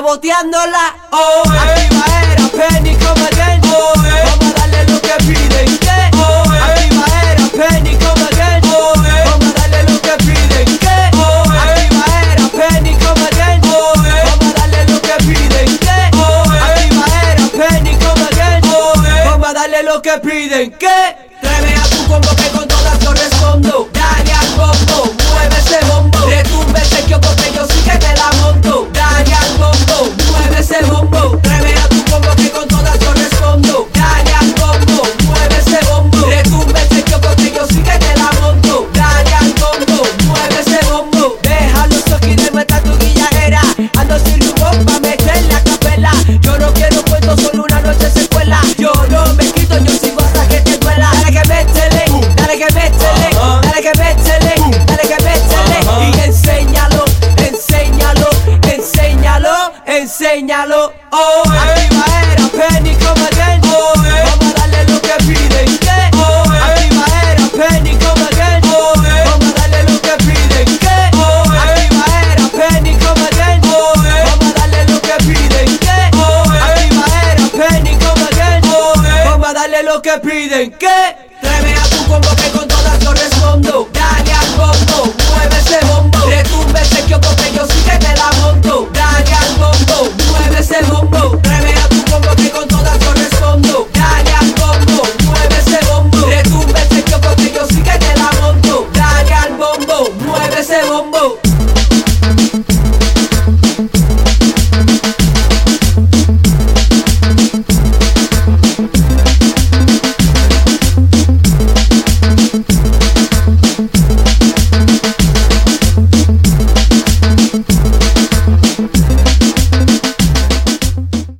saboteándola. Activa era Penny come again. Vamos a darle lo que piden, ¿qué? Activa era Penny come again. Vamos a darle lo que piden, ¿qué? Activa era Penny come again. Vamos a darle lo que piden, ¿qué? Activa era Penny come again. Vamos a darle lo que piden, ¿qué? Tráeme a tu combo que con todas yo respondo. Dale al bombo, mueve ese bombo. Retumbe ese kiosco que yo sí que te la monto. Dale al bombo, mueve ese bombo. Tráeme a tu combo que con todas yo respondo. Dale al bombo, mueve ese bombo. Retumbe ese kiosco que yo sí que te la monto. Dale al bombo, mueve ese bombo. Deja los toques de nuestra tu guillajera. Ando sin rumbo pa' meter la capela. Yo no quiero cuento, solo una noche se escuela. Yo no me quito, yo sigo hasta que te duela. Dale que métele, dale que métele, dale que métele, dale que métele. Y enséñalo, enséñalo, enséñalo, enséñalo. Activa era Penny come again. Vamos a darle lo que piden, ¿qué? Activa era Penny come again. Vamos a darle lo que piden, ¿qué? Activa era Penny come again. Vamos a darle lo que piden, ¿qué? Activa era Penny come again. Vamos a darle lo que piden, ¿qué? Tráeme a tu combo que con todas yo respondo. Dale al bombo, mueve ese bombo. Retumbe ese kiosco que yo sí que te la monto. Dale al bombo, mueve ese bombo. Tráeme a tu combo que con todas yo respondo. Dale al bombo, mueve ese bombo. Retumbe ese kiosco que yo sí que te la monto. Dale al bombo, mueve ese bombo.